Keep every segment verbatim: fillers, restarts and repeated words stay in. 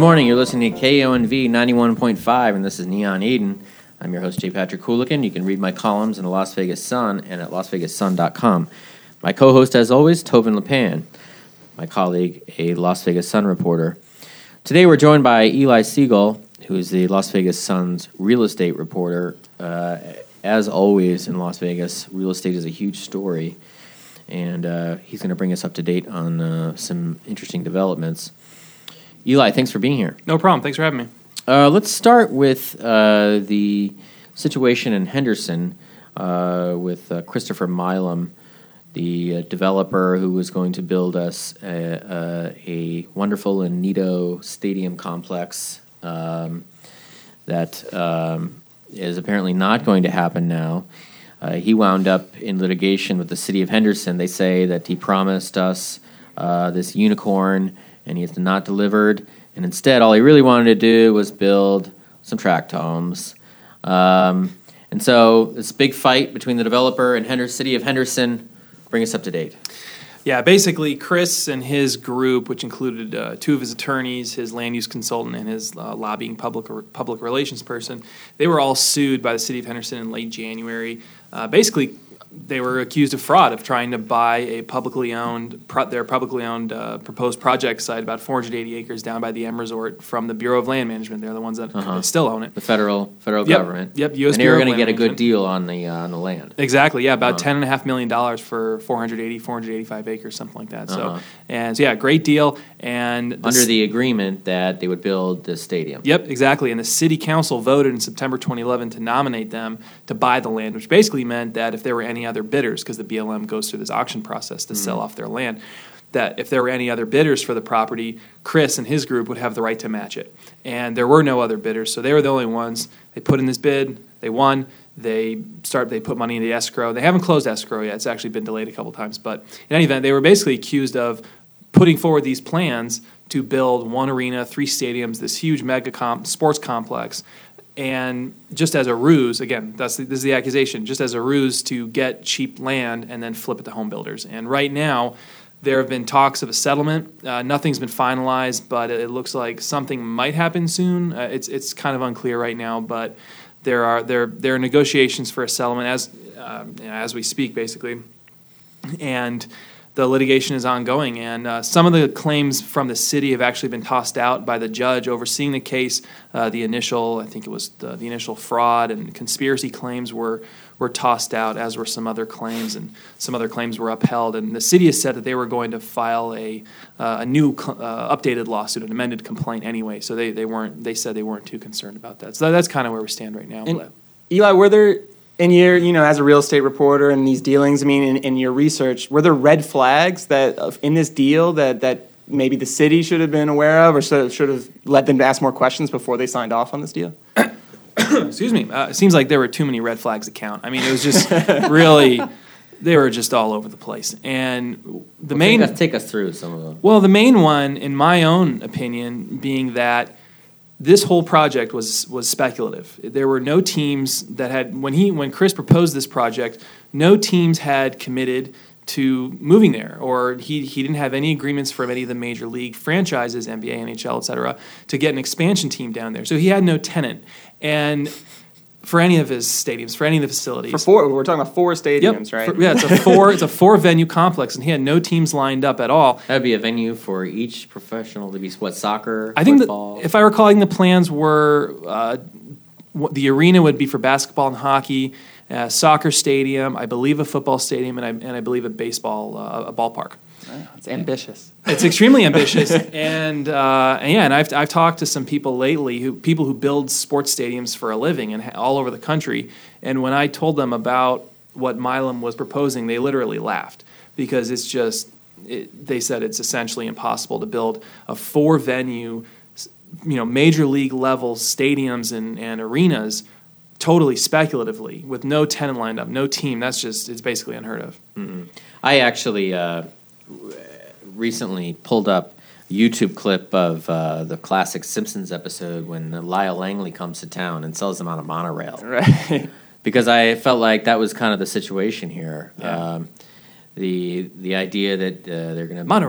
morning. You're listening to K O N V ninety-one point five, and this is Neon Eden. I'm your host, J. Patrick Coolican. You can read my columns in the Las Vegas Sun and at las vegas sun dot com. My co-host, as always, Tovin Lepan, my colleague, a Las Vegas Sun reporter. Today we're joined by Eli Siegel, who is the Las Vegas Sun's real estate reporter. Uh, as always in Las Vegas, real estate is a huge story, and uh, he's going to bring us up to date on uh, some interesting developments. Eli, thanks for being here. No problem. Thanks for having me. Uh, let's start with uh, the situation in Henderson uh, with uh, Christopher Milam, the uh, developer who was going to build us a, a, a wonderful and neato stadium complex um, that um, is apparently not going to happen now. Uh, he wound up in litigation with the city of Henderson. They say that he promised us uh, this unicorn, and he has not delivered. And instead, all he really wanted to do was build some tract homes. Um, and so this big fight between the developer and Henderson, city of Henderson. Bring us up to date. Yeah, basically, Chris and his group, which included uh, two of his attorneys, his land use consultant, and his uh, lobbying public public relations person, they were all sued by the city of Henderson in late January. Uh, basically, they were accused of fraud, of trying to buy a publicly owned, pro- their publicly owned uh, proposed project site, about four hundred eighty acres down by the M Resort, from the Bureau of Land Management. They're the ones that uh-huh. still own it. The federal federal yep. government. Yep, U S And they Bureau were going to get a Management. good deal on the uh, on the land. Exactly, yeah, about uh-huh. ten point five million dollars for four hundred eighty, four hundred eighty-five acres, something like that. Uh-huh. So, and so, yeah, great deal. And Under s- the agreement that they would build the stadium. Yep, exactly. And the city council voted in September twenty eleven to nominate them to buy the land, which basically meant that if there were any other bidders, because the B L M goes through this auction process to mm-hmm. sell off their land, that if there were any other bidders for the property, Chris and his group would have the right to match it. And there were no other bidders, so they were the only ones. They put in this bid, they won, they start. They put money into escrow. They haven't closed escrow yet. It's actually been delayed a couple times. But in any event, they were basically accused of putting forward these plans to build one arena, three stadiums, this huge mega comp, sports complex, and just as a ruse, again, that's the, this is the accusation, just as a ruse to get cheap land and then flip it to home builders. And right now, there have been talks of a settlement. Uh, nothing's been finalized, but it looks like something might happen soon. Uh, it's it's kind of unclear right now, but there are there there are negotiations for a settlement as uh, as we speak, basically, and the litigation is ongoing, and uh, some of the claims from the city have actually been tossed out by the judge overseeing the case. Uh, the initial, I think it was the, the initial fraud and conspiracy claims were were tossed out, as were some other claims, and some other claims were upheld. And the city has said that they were going to file a uh, a new uh, updated lawsuit, an amended complaint anyway. So they, they weren't. They said they weren't too concerned about that. So that's kind of where we stand right now. And Eli, were there in your, you know, as a real estate reporter and these dealings, I mean, in, in your research, were there red flags that uh, in this deal that, that maybe the city should have been aware of, or should, should have led them to ask more questions before they signed off on this deal? Excuse me. Uh, it seems like there were too many red flags to count. I mean, it was just really, they were just all over the place. And the well, main... Take us, take us through some of them. Well, the main one, in my own opinion, being that this whole project was was speculative. There were no teams that had, when he when Chris proposed this project, no teams had committed to moving there, or he he didn't have any agreements from any of the major league franchises, N B A, N H L, et cetera, to get an expansion team down there. So he had no tenant. And for any of his stadiums, for any of the facilities. For four, we're talking about four stadiums, yep. right? For, yeah, it's a four it's a four venue complex, and he had no teams lined up at all. That would be a venue for each professional to be what, soccer, I think football? That, if I recall, the plans were uh, the arena would be for basketball and hockey, a soccer stadium, I believe a football stadium, and I and I believe a baseball uh, a ballpark. Wow, it's ambitious. It's extremely ambitious, and uh, and yeah, and I've I've talked to some people lately who people who build sports stadiums for a living and all over the country, and when I told them about what Milam was proposing, they literally laughed because it's just it, they said it's essentially impossible to build a four venue, you know, major league level stadiums and, and arenas totally speculatively with no tenant lined up, no team. That's just it's basically unheard of. Mm-hmm. I actually. Uh, recently pulled up a YouTube clip of uh, the classic Simpsons episode when Lyle Langley comes to town and sells them on a monorail. Right. Because I felt like that was kind of the situation here. Yeah. Um, the the idea that uh, they're going to monorail.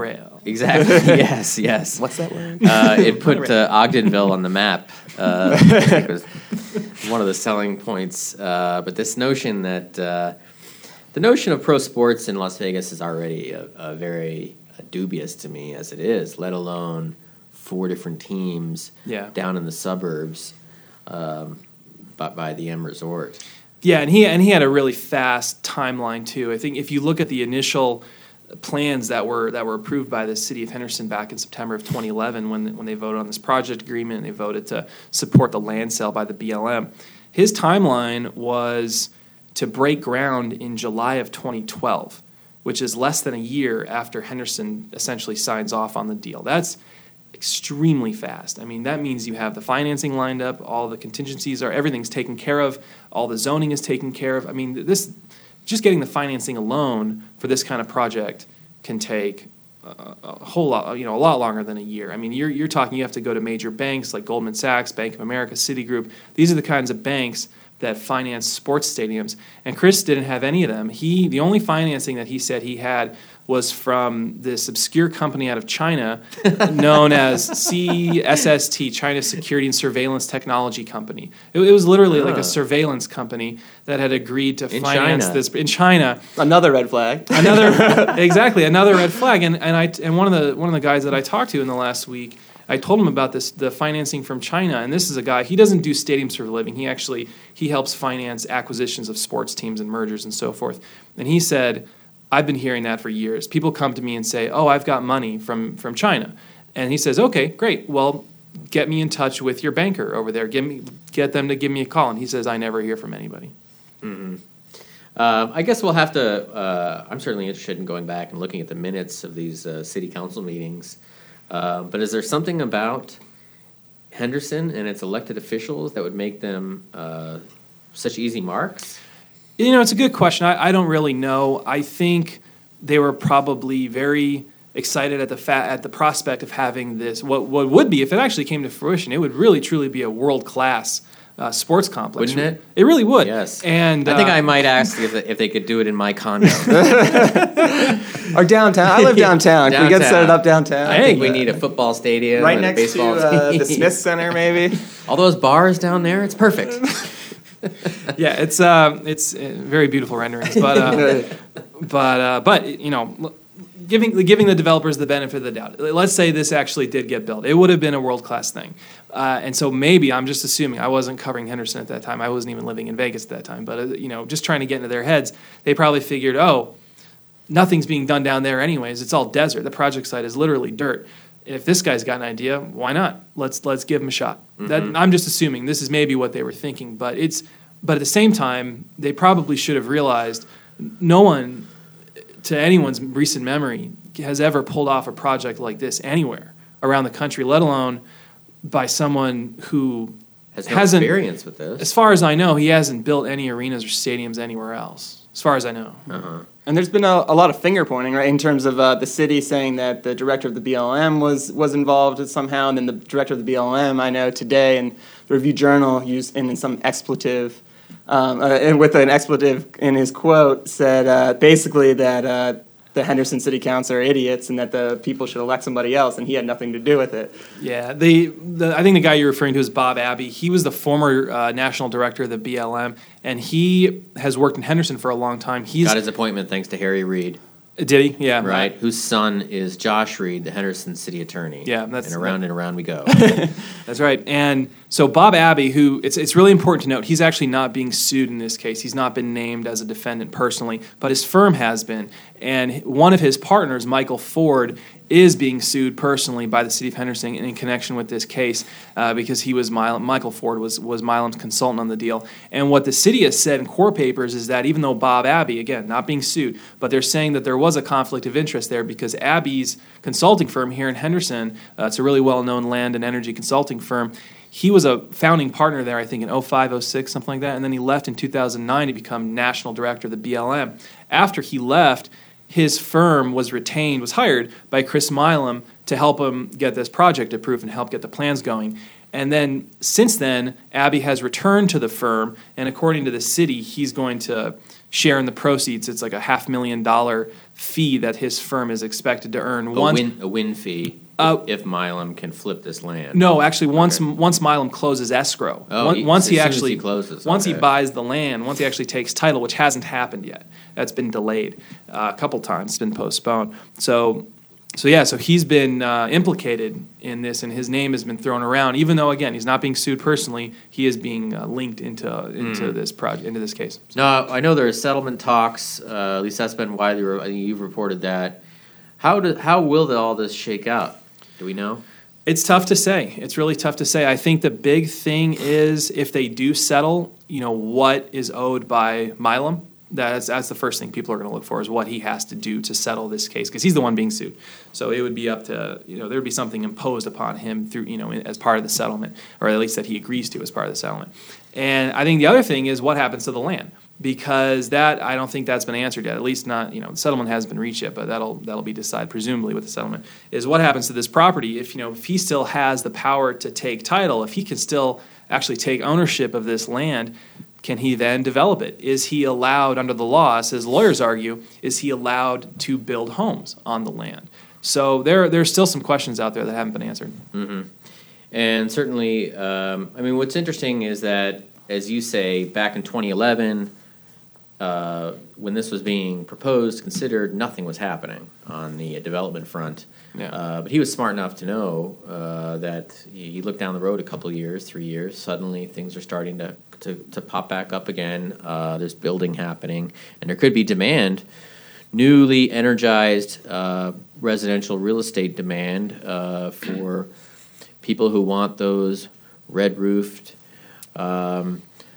Exactly. Yes, yes. What's that word? Uh, it put uh, Ogdenville on the map. Uh, I think it was one of the selling points. Uh, but this notion that uh, the notion of pro sports in Las Vegas is already a, a very uh, dubious to me as it is, let alone four different teams Yeah. down in the suburbs um, by, by the M Resort. Yeah, and he and he had a really fast timeline too. I think if you look at the initial plans that were that were approved by the city of Henderson back in September of twenty eleven, when when they voted on this project agreement and they voted to support the land sale by the B L M, his timeline was to break ground in July of twenty twelve, which is less than a year after Henderson essentially signs off on the deal. That's extremely fast. I mean, that means you have the financing lined up, all the contingencies are, everything's taken care of, all the zoning is taken care of. I mean, this, just getting the financing alone for this kind of project can take a, a whole lot, you know, a lot longer than a year. I mean, you're you're talking, you have to go to major banks like Goldman Sachs, Bank of America, Citigroup. These are the kinds of banks that finance sports stadiums. And Chris didn't have any of them. He, the only financing that he said he had was from this obscure company out of China known as C S S T, China Security and Surveillance Technology Company. It, it was literally like Huh. a surveillance company that had agreed to In finance China. this in China. Another red flag. Another exactly another red flag. And and I and one of the one of the guys that I talked to in the last week, I told him about this, the financing from China, and this is a guy, he doesn't do stadiums for a living. He actually, he helps finance acquisitions of sports teams and mergers and so forth. And he said, I've been hearing that for years. People come to me and say, oh, I've got money from, from China. And he says, okay, great. Well, get me in touch with your banker over there. Give me, get them to give me a call. And he says, I never hear from anybody. Mm-hmm. Uh, I guess we'll have to, uh, I'm certainly interested in going back and looking at the minutes of these uh, city council meetings. Uh, but is there something about Henderson and its elected officials that would make them uh, such easy marks? You know, it's a good question. I, I don't really know. I think they were probably very excited at the fa- at the prospect of having this. What what would be, if it actually came to fruition, it would really truly be a world class uh, sports complex. Wouldn't it? It really would. Yes. And I think uh, I might ask if, if they could do it in my condo. Or downtown. I live downtown. Can we get set it Downtown. up downtown? I think we need a football stadium. Right and a next to baseball uh, team. the Smith Center, maybe. All those bars down there, it's perfect. yeah, it's uh, it's uh, very beautiful renderings, but uh, but uh, but you know, l- giving giving the developers the benefit of the doubt. Let's say this actually did get built, it would have been a world class thing, uh, and so maybe I'm just assuming, I wasn't covering Henderson at that time, I wasn't even living in Vegas at that time, but uh, you know, just trying to get into their heads, they probably figured, oh, nothing's being done down there anyways. It's all desert. The project site is literally dirt. If this guy's got an idea, why not? Let's let's give him a shot. Mm-hmm. That, I'm just assuming this is maybe what they were thinking, but it's but at the same time, they probably should have realized no one, to anyone's recent memory, has ever pulled off a project like this anywhere around the country, let alone by someone who Has no hasn't experience with this. As far as I know, he hasn't built any arenas or stadiums anywhere else. As far as I know. Uh-huh. And there's been a, a lot of finger pointing, right, in terms of uh, the city saying that the director of the B L M was was involved somehow, and then the director of the B L M, I know today, in the Review Journal, used in some expletive, um, uh, and with an expletive in his quote, said uh, basically that uh, the Henderson City Council are idiots and that the people should elect somebody else, and he had nothing to do with it. Yeah, the, the I think the guy you're referring to is Bob Abbey. He was the former uh, national director of the B L M, and he has worked in Henderson for a long time. He's Got his appointment thanks to Harry Reid, did he? Yeah, right? Whose son is Josh Reid, the Henderson city attorney. Yeah, that's- and around and around we go. That's right. And so Bob Abbey, who it's it's really important to note, he's actually not being sued in this case. He's not been named as a defendant personally, but his firm has been. And one of his partners, Michael Ford, is being sued personally by the city of Henderson in connection with this case uh, because he was Mil- Michael Ford was was Milam's consultant on the deal. And what the city has said in court papers is that even though Bob Abbey, again, not being sued, but they're saying that there was a conflict of interest there because Abbey's consulting firm here in Henderson, uh, it's a really well-known land and energy consulting firm, he was a founding partner there, I think, in oh five, oh six, something like that, and then he left in two thousand nine to become national director of the B L M. After he left, his firm was retained, was hired by Chris Milam to help him get this project approved and help get the plans going. And then since then, Abbey has returned to the firm, and according to the city, he's going to share in the proceeds. It's like a half million dollar fee that his firm is expected to earn. A once, win, a win fee Uh, if, if Milam can flip this land. No, actually, once Okay. once Milam closes escrow, Oh, on- he- once as he soon as actually he closes, once he okay. buys the land, once he actually takes title, which hasn't happened yet, that's been delayed uh, a couple times, it's been postponed. So, so yeah, so he's been uh, implicated in this, and his name has been thrown around. Even though, again, he's not being sued personally, he is being uh, linked into into Mm. this project, into this case. No, I know there are settlement talks. Uh, at least that's been widely. I think you've reported that. How do how will the, all this shake out? Do we know? It's tough to say. It's really tough to say. I think the big thing is if they do settle, you know, what is owed by Milam. That's that's the first thing people are going to look for is what he has to do to settle this case because he's the one being sued. So it would be up to, you know, there would be something imposed upon him through, you know, as part of the settlement, or at least that he agrees to as part of the settlement. And I think the other thing is what happens to the land. Because that, I don't think that's been answered yet. At least not, you know, the settlement hasn't been reached yet, but that'll that'll be decided presumably with the settlement. Is what happens to this property if you know if he still has the power to take title, if he can still actually take ownership of this land, can he then develop it? Is he allowed under the law, as lawyers argue, is he allowed to build homes on the land? So there there's still some questions out there that haven't been answered. Mm-hmm. And certainly, um, I mean, what's interesting is that, as you say, back in twenty eleven. Uh, when this was being proposed, considered, nothing was happening on the development front. Yeah. Uh, but he was smart enough to know uh, that you look down the road a couple years, three years, suddenly things are starting to, to, to pop back up again. Uh, there's building happening, and there could be demand, newly energized uh, residential real estate demand uh, for people who want those red-roofed, um,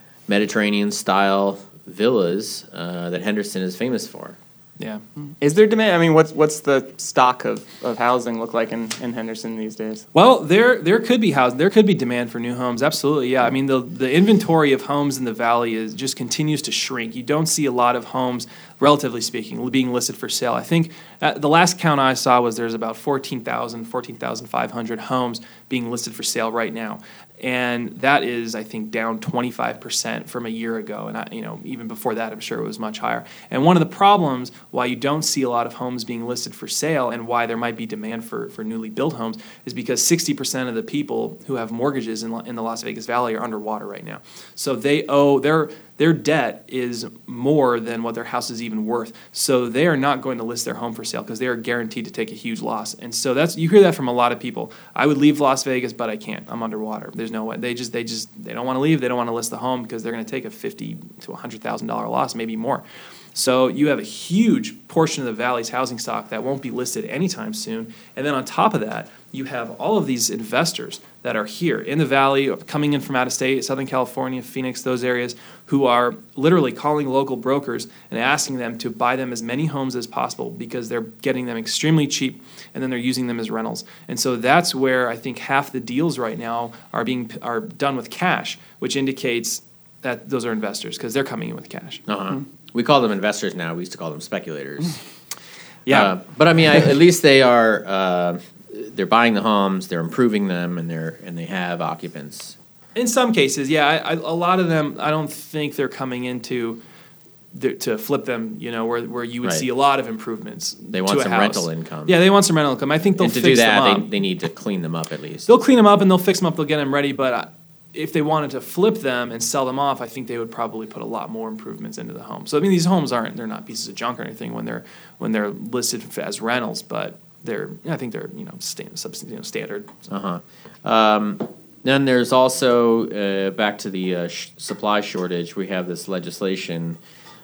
Mediterranean-style villas uh, that Henderson is famous for. Yeah. Is there demand? I mean, what's what's the stock of, of housing look like in, in Henderson these days? Well, there there could be housing. There could be demand for new homes. Absolutely, yeah. I mean, the the inventory of homes in the valley is just continues to shrink. You don't see a lot of homes, relatively speaking, being listed for sale. I think uh, the last count I saw was there's about fourteen thousand, fourteen thousand five hundred homes being listed for sale right now. And that is, I think, down twenty-five percent from a year ago. And, I, you know, even before that, I'm sure it was much higher. And one of the problems why you don't see a lot of homes being listed for sale and why there might be demand for, for newly built homes is because sixty percent of the people who have mortgages in, in the Las Vegas Valley are underwater right now. So they owe, their their debt is more than what their house is even worth. So they are not going to list their home for sale because they are guaranteed to take a huge loss. And so that's, you hear that from a lot of people. I would leave Las Vegas, but I can't. I'm underwater. There's no way. They just, they just, they don't want to leave. They don't want to list the home because they're going to take a fifty to one hundred thousand dollars loss, maybe more. So you have a huge portion of the valley's housing stock that won't be listed anytime soon. And then on top of that, you have all of these investors that are here in the valley, coming in from out of state, Southern California, Phoenix, those areas, who are literally calling local brokers and asking them to buy them as many homes as possible because they're getting them extremely cheap and then they're using them as rentals. And so that's where I think half the deals right now are being are done with cash, which indicates that those are investors because they're coming in with cash. Uh-huh. Mm-hmm. We call them investors now. We used to call them speculators. Yeah. Uh, but I mean, I, at least they are. Uh, they're buying the homes, they're improving them, and they're and they have occupants. In some cases, yeah. I, I, a lot of them, I don't think they're coming into the, to flip them. You know, where where you would Right. see a lot of improvements. They want to a some house. rental income. Yeah, they want some rental income. I think they'll and to fix do that, them they, up. they need to clean them up at least. They'll clean them up and they'll fix them up. They'll get them ready. But uh, if they wanted to flip them and sell them off, I think they would probably put a lot more improvements into the home. So I mean, these homes aren't they're not pieces of junk or anything when they're when they're listed as rentals, but they're I think they're you know, stand, you know standard. So. Uh huh. Um, then there's also uh, back to the uh, sh- supply shortage. We have this legislation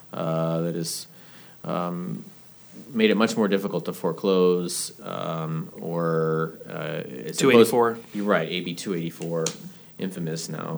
uh, that has um, made it much more difficult to foreclose um, or uh, it's two eighty-four. Supposed, you're right, A B two eighty-four, infamous now.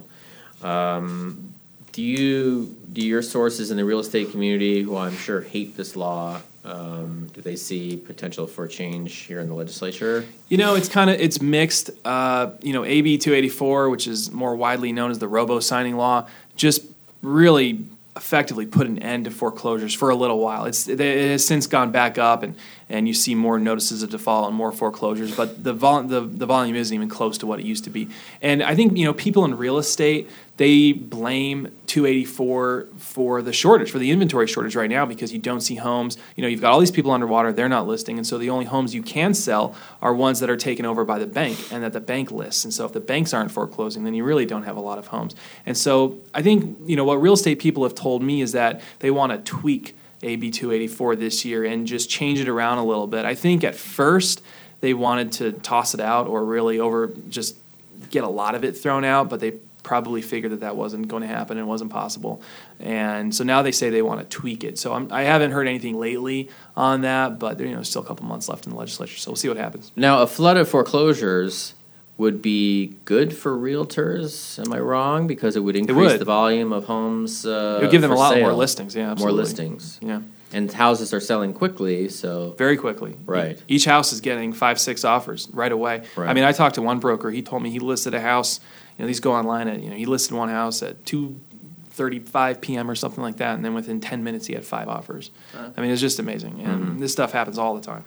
Um, do you do your sources in the real estate community, who I'm sure hate this law, um, do they see potential for change here in the legislature? You know, it's kind of it's mixed. Uh, you know, A B two eighty-four, which is more widely known as the robo signing law, just really effectively put an end to foreclosures for a little while. It's it has since gone back up, and, and you see more notices of default and more foreclosures, but the vol- the the volume isn't even close to what it used to be. And I think, you know, people in real estate, they blame two eighty-four for the shortage, for the inventory shortage right now, because you don't see homes. You know, you've got all these people underwater, they're not listing, and so the only homes you can sell are ones that are taken over by the bank and that the bank lists. And so if the banks aren't foreclosing, then you really don't have a lot of homes. And so I think, you know, what real estate people have told me is that they want to tweak A B two eighty-four this year and just change it around a little bit. I think at first they wanted to toss it out or really over just get a lot of it thrown out, but they probably figured that that wasn't going to happen and wasn't possible. And so now they say they want to tweak it. So I'm, I haven't heard anything lately on that, but you know, still a couple months left in the legislature, so we'll see what happens. Now, a flood of foreclosures would be good for realtors. Am I wrong? Because it would increase would. the volume of homes. Uh, It would give them for a lot sale. more listings. Yeah, absolutely. More listings. Yeah. And houses are selling quickly, so Very quickly. Right. E- Each house is getting five, six offers right away. Right. I mean, I talked to one broker. He told me he listed a house. You know, these go online at, you know, he listed one house at two thirty-five p.m. or something like that, and then within ten minutes he had five offers. Right. I mean, it's just amazing. And Mm-hmm. this stuff happens all the time.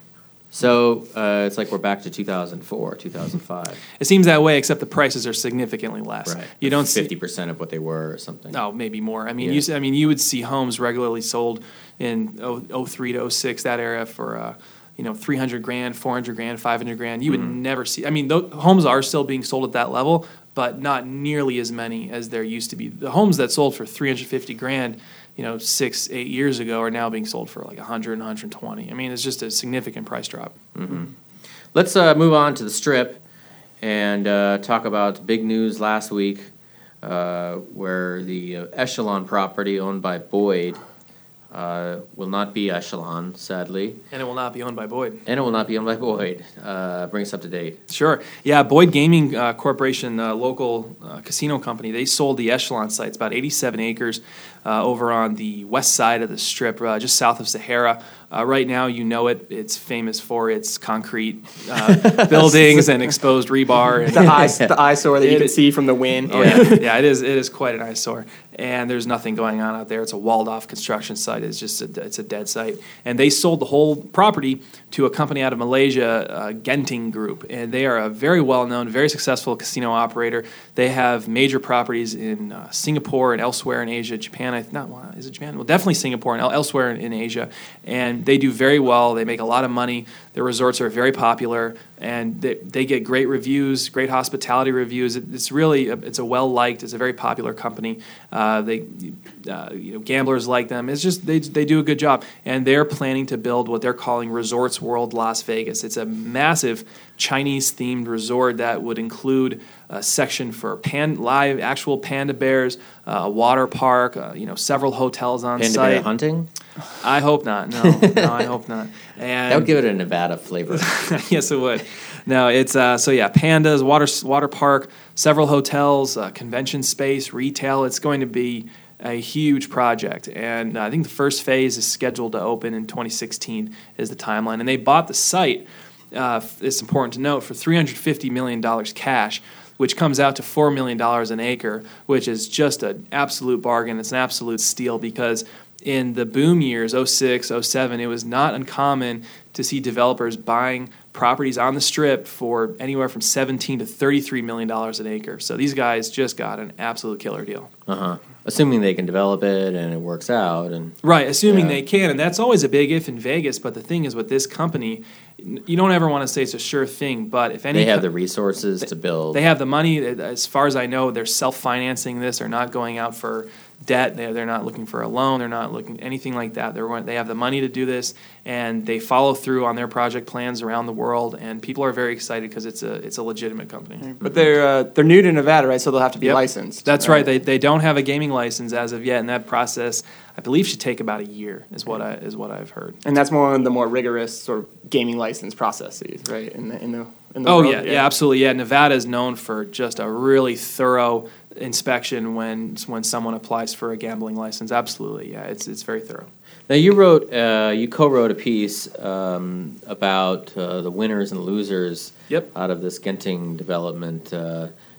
so uh, it's like we're back to two thousand four, two thousand five. It seems that way, except the prices are significantly less. Right. You don't see fifty percent of what they were or something. No, maybe more. I mean, Yeah. you. s- I mean, you would see homes regularly sold in oh three to oh six, that era, for uh, you know, three hundred grand, four hundred grand, five hundred grand. You would Mm-hmm. never see. I mean, th- homes are still being sold at that level, but not nearly as many as there used to be. The homes that sold for three hundred fifty grand, you know, six, eight years ago, are now being sold for like one hundred and one hundred twenty. I mean, it's just a significant price drop. Let's uh, move on to the Strip and uh, talk about big news last week, uh, where the uh, Echelon property owned by Boyd uh, will not be Echelon, sadly, And it will not be owned by Boyd. and it will not be owned by Boyd. Uh, bring us up to date. Sure. Yeah, Boyd Gaming uh, Corporation, uh, local uh, casino company, they sold the Echelon sites, about eighty-seven acres uh, over on the west side of the Strip, uh, just south of Sahara. Uh, right now, you know it. It's famous for its concrete uh, buildings and exposed rebar. And The, eye, the eyesore that you It can is- see from the wind. Oh yeah, yeah. It is. It is quite an eyesore, and there's nothing going on out there. It's a walled-off construction site. It's just a, it's a dead site, and they sold the whole property to a company out of Malaysia, uh, Genting Group, and they are a very well-known, very successful casino operator. They have major properties in uh, Singapore and elsewhere in Asia, Japan. I not well, is it Japan? Well, definitely Singapore and el- elsewhere in, in Asia, and they do very well. They make a lot of money. Their resorts are very popular, and they, they get great reviews, great hospitality reviews. It, it's really a, it's a well liked. It's a very popular company. Uh, they uh, you know gamblers like them. It's just they they do a good job, and they're planning to build what they're calling Resorts World Las Vegas. It's a massive Chinese themed resort that would include a section for pan, live actual panda bears, uh, a water park, uh, you know several hotels on Panda site. bear hunting? I hope not. No, no, I hope not. And That would give it a Nevada flavor. yes, it would. No, it's uh, so yeah, pandas, water water park, several hotels, uh, convention space, retail. It's going to be a huge project, and uh, I think the first phase is scheduled to open in twenty sixteen is the timeline. And they bought the site. Uh, it's important to note for three hundred fifty million dollars cash, which comes out to four million dollars an acre, which is just an absolute bargain. It's an absolute steal because in the boom years, oh six, oh seven, it was not uncommon to see developers buying properties on the Strip for anywhere from seventeen to thirty-three million dollars an acre. So these guys just got an absolute killer deal. Uh-huh. Assuming they can develop it and it works out. And Right, assuming Yeah. they can, and that's always a big if in Vegas. But the thing is, with this company, n- you don't ever want to say it's a sure thing. But if any, they have co- the resources to build. they have the money. As far as I know, they're self-financing this. They're not going out for debt. They- They're not looking for a loan. They're not looking anything like that. They're they have the money to do this, and they follow through on their project plans around the world. And people are very excited because it's a it's a legitimate company. But they're uh, they're new to Nevada, right? So they'll have to be Yep. licensed. That's right. They they don't have a gaming license as of yet, and that process, I believe, should take about a year. Is what I is what I've heard. And that's more of the more rigorous sort of gaming license processes, right? In the in the in the Oh world, yeah, yeah, absolutely. Yeah, Nevada is known for just a really thorough inspection when when someone applies for a gambling license. Absolutely, yeah, it's it's very thorough. Now you wrote, uh, you co-wrote a piece um, about uh, the winners and losers Yep. out of this Genting development. Uh,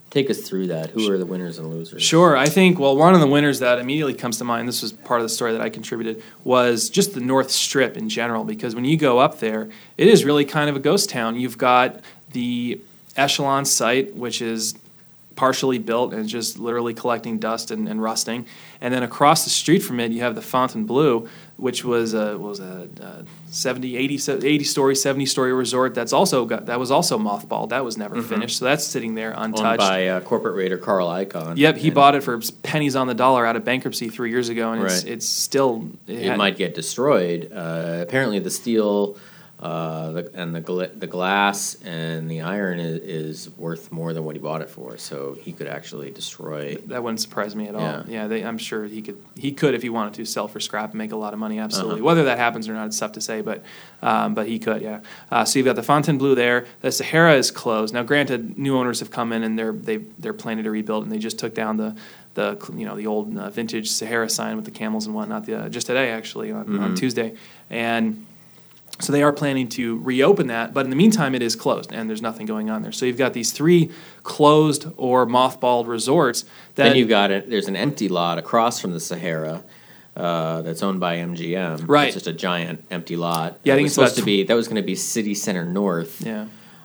Take us through that. Who are the winners and losers? Sure. I think, well, one of the winners that immediately comes to mind, this was part of the story that I contributed, was just the North Strip in general, because when you go up there, it is really kind of a ghost town. You've got the Echelon site, which is partially built and just literally collecting dust and, and rusting. And then across the street from it, you have the Fontainebleau, which was a was a, a seventy, eighty, eighty story, seventy story resort. That's also got that was also mothballed. That was never mm-hmm. finished. So that's sitting there untouched. Owned by uh, corporate raider Carl Icahn. Yep, he bought it for pennies on the dollar out of bankruptcy three years ago, and it's right. it's still it, it it might get destroyed. Uh, apparently, the steel. Uh, the, and the gla- the glass and the iron is, is worth more than what he bought it for, so he could actually destroy. That wouldn't surprise me at all. Yeah, yeah they, I'm sure he could. He could if he wanted to sell for scrap and make a lot of money. Absolutely. Uh-huh. Whether that happens or not, it's tough to say, but um, but he could. Yeah. Uh, so you've got the Fontainebleau there. The Sahara is closed now. Granted, new owners have come in and they're they they're planning to rebuild, and they just took down the. The you know the old uh, vintage Sahara sign with the camels and whatnot. The, uh, just today actually on, mm-hmm. on Tuesday, and. So they are planning to reopen that, but in the meantime, it is closed, and there's nothing going on there. So you've got these three closed or mothballed resorts. That then you've got it. There's an empty lot across from the Sahara uh, that's owned by M G M. Right, it's just a giant empty lot. Yeah, I think was it's supposed about to be. That was going to be City Center North. Yeah,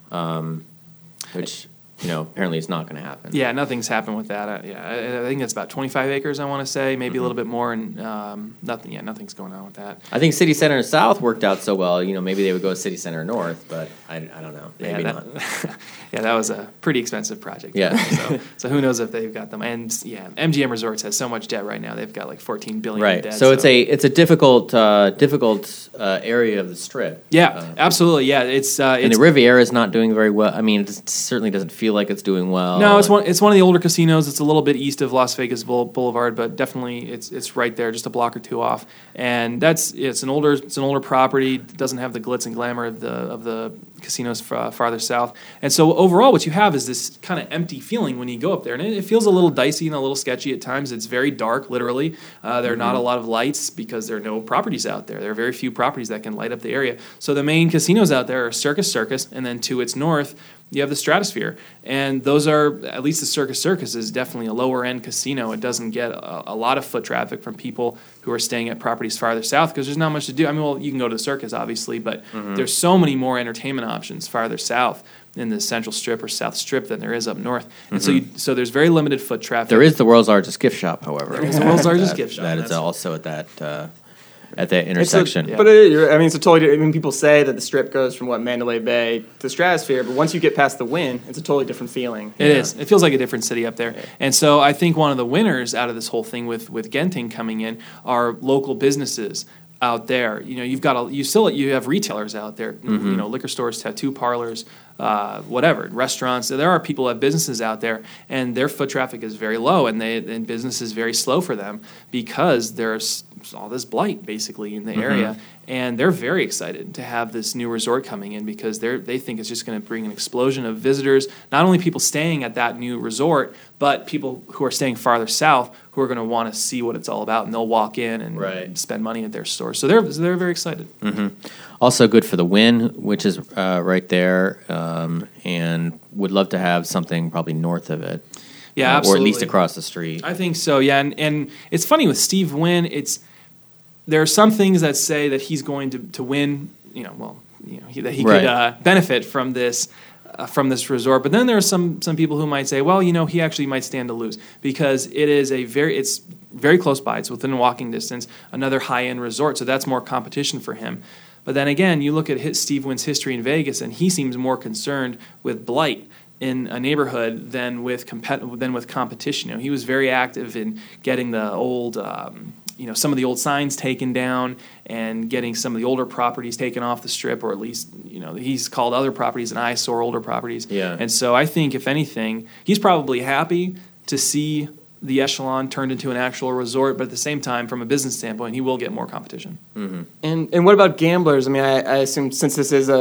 um, which. You know, apparently it's not going to happen. Yeah, nothing's happened with that. Uh, yeah, I, I think it's about twenty-five acres. I want to say, maybe mm-hmm. a little bit more, and um, nothing. Yeah, nothing's going on with that. I think City Center South worked out so well. You know, maybe they would go City Center North, but I, I don't know. Maybe yeah, that, not. Yeah, that was a pretty expensive project. Yeah. so, so who knows if they've got them? And yeah, M G M Resorts has so much debt right now. They've got like fourteen billion right. in debt. So, so it's a it's a difficult uh, difficult uh, area of the Strip. Yeah, uh, absolutely. Yeah, it's uh, and it's, the Riviera is not doing very well. I mean, it certainly doesn't feel like it's doing well. No, it's one. It's one of the older casinos. It's a little bit east of Las Vegas Boulevard, but definitely it's it's right there, just a block or two off. And that's it's an older it's an older property. It doesn't have the glitz and glamour of the of the casinos far, farther south. And so overall, what you have is this kind of empty feeling when you go up there, and it, it feels a little dicey and a little sketchy at times. It's very dark, literally. Uh, there are mm-hmm. not a lot of lights because there are no properties out there. There are very few properties that can light up the area. So the main casinos out there are Circus Circus, and then to its north. You have the Stratosphere, and those are, at least the Circus Circus is definitely a lower-end casino. It doesn't get a, a lot of foot traffic from people who are staying at properties farther south because there's not much to do. I mean, well, you can go to the Circus, obviously, but mm-hmm. there's so many more entertainment options farther south in the Central Strip or South Strip than there is up north. And mm-hmm. so you, so there's very limited foot traffic. There is the world's largest gift shop, however. There is the world's largest that, gift shop. That is also at that... Uh, At that intersection, a, yeah. but it, I mean, it's a totally. I mean, people say that the Strip goes from what Mandalay Bay to Stratosphere, but once you get past the Wynn, it's a totally different feeling. It yeah. is. It feels like a different city up there. Yeah. And so I think one of the winners out of this whole thing with with Genting coming in are local businesses out there. You know, you've got a, you still you have retailers out there. Mm-hmm. You know, liquor stores, tattoo parlors. Uh, whatever, restaurants. There are people that have businesses out there, and their foot traffic is very low, and they and business is very slow for them because there's all this blight basically in the mm-hmm. area, and they're very excited to have this new resort coming in because they they think it's just going to bring an explosion of visitors. Not only people staying at that new resort, but people who are staying farther south who are going to want to see what it's all about, and they'll walk in and right. spend money at their store. So they're they're very excited. Mm-hmm. Also good for the Wynn, which is uh, right there, um, and would love to have something probably north of it. Yeah, uh, absolutely. Or at least across the street. I think so, yeah. And, and it's funny with Steve Wynn, it's there are some things that say that he's going to, to win, you know, well, you know, he, that he right. could uh, benefit from this uh, from this resort. But then there are some some people who might say, well, you know, he actually might stand to lose because it is a very it's very close by. It's within walking distance, another high-end resort, so that's more competition for him. But then again, you look at his, Steve Wynn's history in Vegas, and he seems more concerned with blight in a neighborhood than with compet- than with competition. You know, he was very active in getting the old, um, you know, some of the old signs taken down and getting some of the older properties taken off the Strip, or at least, you know, he's called other properties an eyesore, older properties. Yeah. And so I think, if anything, he's probably happy to see the Echelon turned into an actual resort, but at the same time, from a business standpoint, he will get more competition. Mm-hmm. And and what about gamblers? I mean, I, I assume since this is a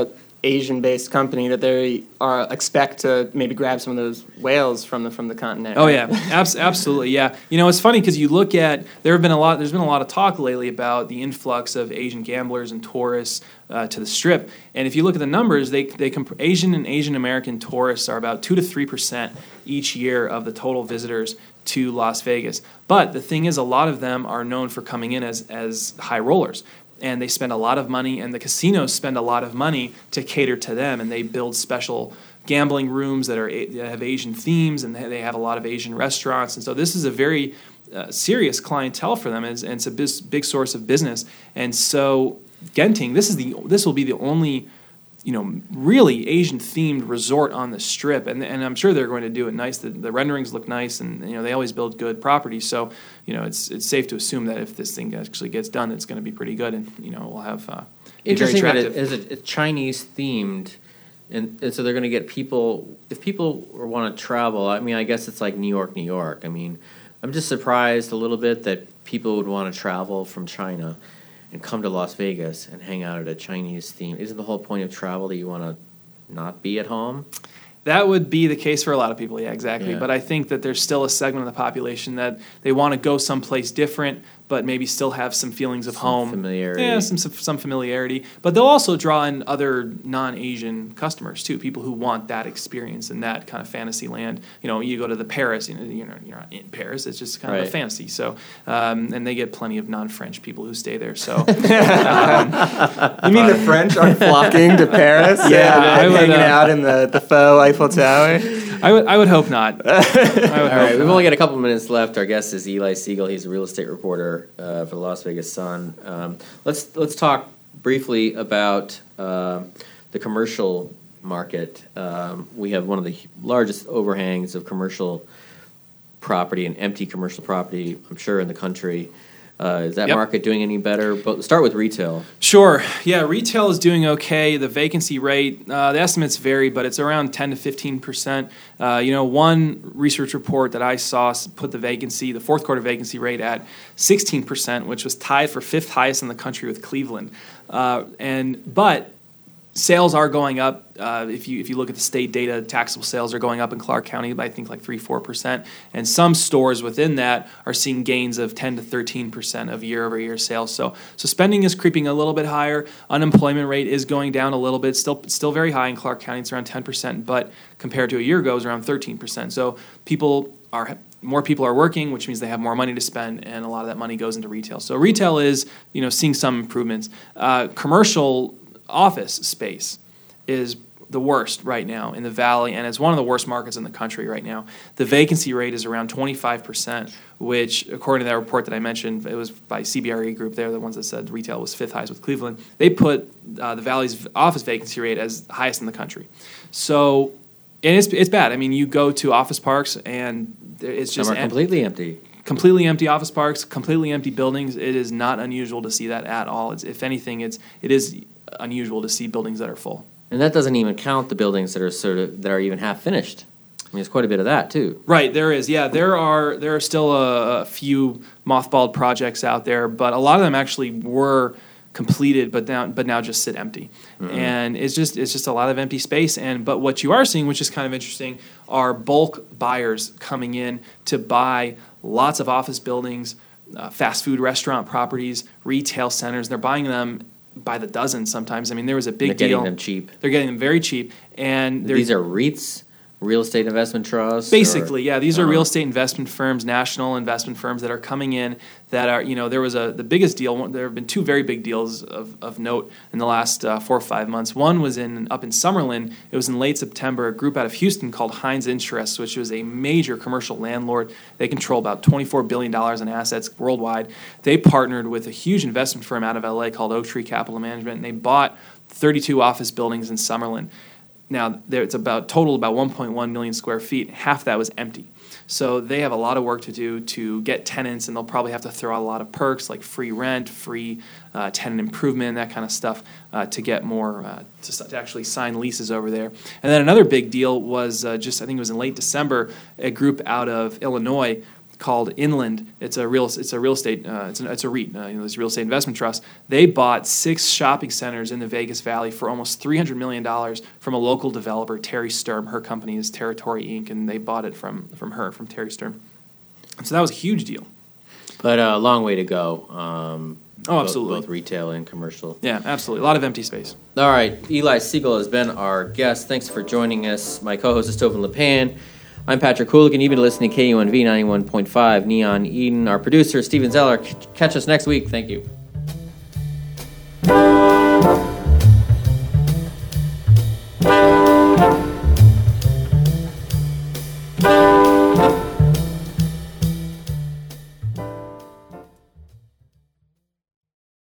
Asian-based company that they are expect to maybe grab some of those whales from the from the continent. Oh right? yeah, Abs- absolutely. Yeah, you know it's funny because you look at there have been a lot. There's been a lot of talk lately about the influx of Asian gamblers and tourists uh, to the Strip. And if you look at the numbers, they they comp- Asian and Asian American tourists are about two to three percent each year of the total visitors to Las Vegas. But the thing is, a lot of them are known for coming in as as high rollers. And they spend a lot of money, and the casinos spend a lot of money to cater to them, and they build special gambling rooms that are that have Asian themes, and they have a lot of Asian restaurants, and so this is a very uh, serious clientele for them, and it's, and it's a bis- big source of business. And so Genting, this is the this will be the only, you know, really Asian themed resort on the Strip, and and I'm sure they're going to do it nice. The, the renderings look nice, and you know they always build good properties. So you know it's it's safe to assume that if this thing actually gets done, it's going to be pretty good, and you know we'll have uh, be very Interesting that attractive. it is a, it's Chinese themed, and, and so they're going to get people. If people want to travel, I mean, I guess it's like New York, New York. I mean, I'm just surprised a little bit that people would want to travel from China and come to Las Vegas and hang out at a Chinese theme. Isn't the whole point of travel that you want to not be at home? That would be the case for a lot of people, yeah, exactly. Yeah. But I think that there's still a segment of the population that they want to go someplace different, but maybe still have some feelings of Some home. familiarity. Yeah, some some familiarity. But they'll also draw in other non-Asian customers, too, people who want that experience and that kind of fantasy land. You know, you go to the Paris, you know, you're not, you're not in Paris. It's just kind of Right. a fantasy. So, um, and they get plenty of non-French people who stay there. So, You mean the French are flocking to Paris? Yeah, and, I would, hanging uh, out in the, the faux Eiffel Tower. I would I would hope not. I would All hope right, we've not. only got a couple minutes left. Our guest is Eli Siegel. He's a real estate reporter uh, for the Las Vegas Sun. Um, let's let's talk briefly about uh, the commercial market. Um, we have one of the largest overhangs of commercial property and empty commercial property, I'm sure, in the country. Uh, is that Yep. market doing any better? But start with retail. Sure. Yeah, retail is doing okay. The vacancy rate, uh, the estimates vary, but it's around ten to fifteen percent. Uh, you know, one research report that I saw s- put the vacancy, the fourth quarter vacancy rate at sixteen percent, which was tied for fifth highest in the country with Cleveland. Uh, and but sales are going up. Uh, if you if you look at the state data, taxable sales are going up in Clark County by I think like three four percent, and some stores within that are seeing gains of ten to thirteen percent of year over year sales. So so spending is creeping a little bit higher. Unemployment rate is going down a little bit. Still still very high in Clark County. It's around ten percent, but compared to a year ago, it's around thirteen percent. So people are more people are working, which means they have more money to spend, and a lot of that money goes into retail. So retail is you know seeing some improvements. Uh, commercial office space is the worst right now in the Valley, and it's one of the worst markets in the country right now. The vacancy rate is around twenty-five percent, which, according to that report that I mentioned, it was by C B R E Group. They're the ones that said retail was fifth highest with Cleveland. They put uh, the Valley's office vacancy rate as highest in the country. So, and it's it's bad. I mean, you go to office parks, and it's just Some are em- completely empty. completely empty office parks, completely empty buildings. It is not unusual to see that at all. It's, if anything, it's it is unusual to see buildings that are full. And that doesn't even count the buildings that are sort of that are even half finished. I mean, there's quite a bit of that too. Right, there is. Yeah, there are there are still a, a few mothballed projects out there, but a lot of them actually were completed, but now but now just sit empty. Mm-hmm. And it's just it's just a lot of empty space. And but what you are seeing, which is kind of interesting, are bulk buyers coming in to buy lots of office buildings, uh, fast food restaurant properties, retail centers. They're buying them by the dozen sometimes. I mean, there was a big They're deal. getting them cheap. They're getting them very cheap, and they're These are REITs, real estate investment trusts. basically, or, yeah. These are uh, real estate investment firms, national investment firms that are coming in. That are, you know, there was a the biggest deal. one- There have been two very big deals of, of note in the last uh, four or five months. One was in up in Summerlin. It was in late September. A group out of Houston called Heinz Interests, which was a major commercial landlord. They control about twenty-four billion dollars in assets worldwide. They partnered with a huge investment firm out of L A called Oak Tree Capital Management, and they bought thirty-two office buildings in Summerlin. Now, there, it's about total about one point one million square feet. Half that was empty. So they have a lot of work to do to get tenants, and they'll probably have to throw out a lot of perks like free rent, free uh, tenant improvement, that kind of stuff uh, to get more, uh, to, to actually sign leases over there. And then another big deal was uh, just, I think it was in late December, a group out of Illinois called Inland. It's a real it's a real estate uh, it's, a, it's a REIT, uh, you know, this real estate investment trust. They bought six shopping centers in the Vegas Valley for almost three hundred million dollars from a local developer, Terry Sturm. Her company is Territory Incorporated, and they bought it from from her, from Terry Sturm. So that was a huge deal. But a uh, long way to go. Um, oh, both, absolutely. Both retail and commercial. Yeah, absolutely. A lot of empty space. All right. Eli Siegel has been our guest. Thanks for joining us. My co-host is Tobin LePan. I'm Patrick Hooligan. You've been listening to K U N V ninety-one point five Neon Eden. Our producer, Steven Zeller. Catch us next week. Thank you.